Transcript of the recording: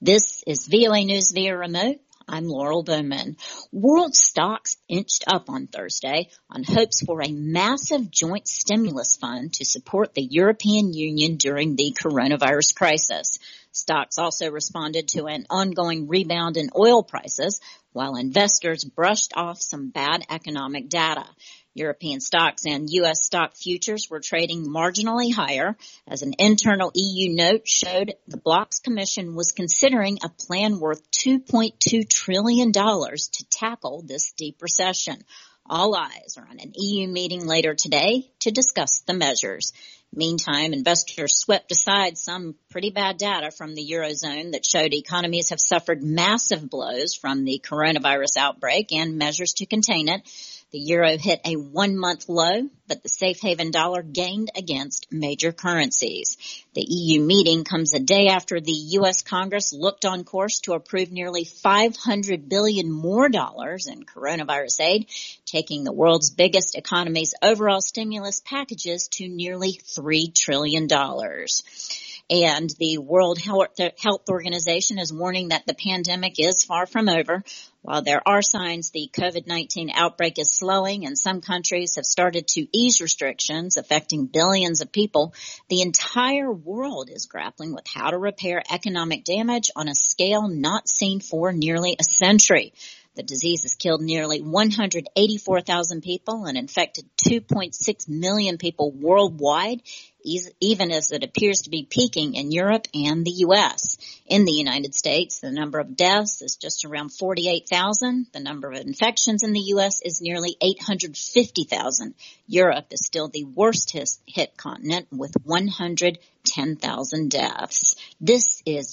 This is VOA News via remote. I'm Laurel Bowman. World stocks inched up on Thursday on hopes for a massive joint stimulus fund to support the European Union during the coronavirus crisis. Stocks also responded to an ongoing rebound in oil prices, while investors brushed off some bad economic data. European stocks and U.S. stock futures were trading marginally higher as an internal EU note showed the bloc's commission was considering a plan worth $2.2 trillion to tackle this deep recession. All eyes are on an EU meeting later today to discuss the measures. Meantime, investors swept aside some pretty bad data from the Eurozone that showed economies have suffered massive blows from the coronavirus outbreak and measures to contain it. The euro hit a one-month low, but the safe haven dollar gained against major currencies. The EU meeting comes a day after the U.S. Congress looked on course to approve nearly $500 billion more dollars in coronavirus aid, taking the world's biggest economy's overall stimulus packages to nearly $3 trillion. And the World Health Organization is warning that the pandemic is far from over. While there are signs the COVID-19 outbreak is slowing and some countries have started to ease restrictions affecting billions of people, the entire world is grappling with how to repair economic damage on a scale not seen for nearly a century. The disease has killed nearly 184,000 people and infected 2.6 million people worldwide, even as it appears to be peaking in Europe and the U.S. In the United States, the number of deaths is just around 48,000. The number of infections in the U.S. is nearly 850,000. Europe is still the worst hit continent with 110,000 deaths. This is